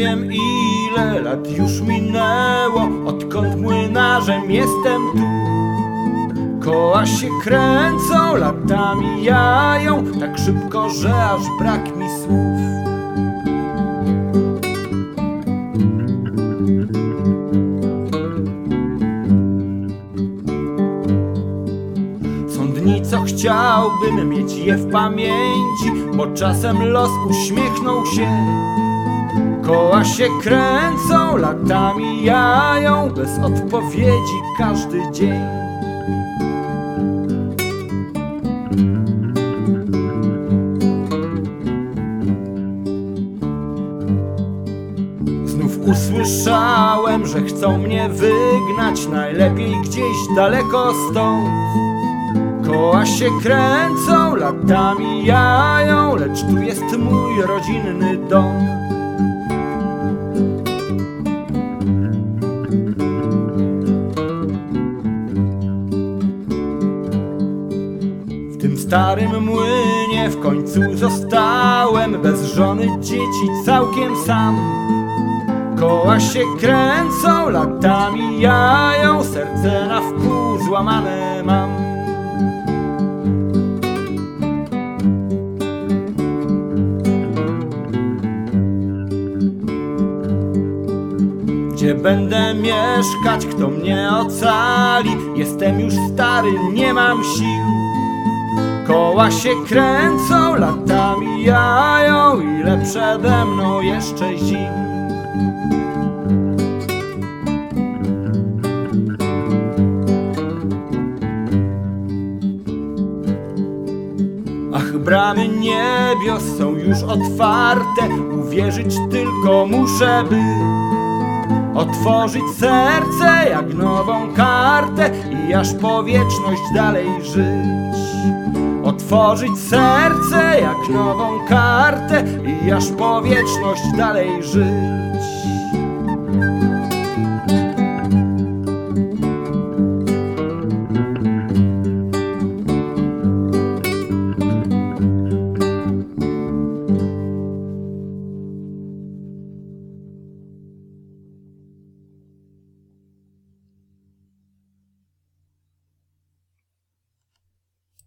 wiem ile lat już minęło, odkąd młynarzem jestem tu. Koła się kręcą, lata mijają, tak szybko, że aż brak mi słów. Są dni, co chciałbym mieć je w pamięci, bo czasem los uśmiechnął się. Koła się kręcą, lata mijają, bez odpowiedzi każdy dzień. Znów usłyszałem, że chcą mnie wygnać, najlepiej gdzieś daleko stąd. Koła się kręcą, lata mijają, lecz tu jest mój rodzinny dom. W tym starym młynie w końcu zostałem, bez żony, dzieci, całkiem sam. Koła się kręcą, lata mijają, serce na wpół złamane mam. Gdzie będę mieszkać, kto mnie ocali? Jestem już stary, nie mam sił. Koła się kręcą, lata mijają, ile przede mną jeszcze zim. Ach, bramy niebios są już otwarte, uwierzyć tylko muszę, by otworzyć serce jak nową kartę i aż po wieczność dalej żyć. Otworzyć serce jak nową kartę i aż po wieczność dalej żyć.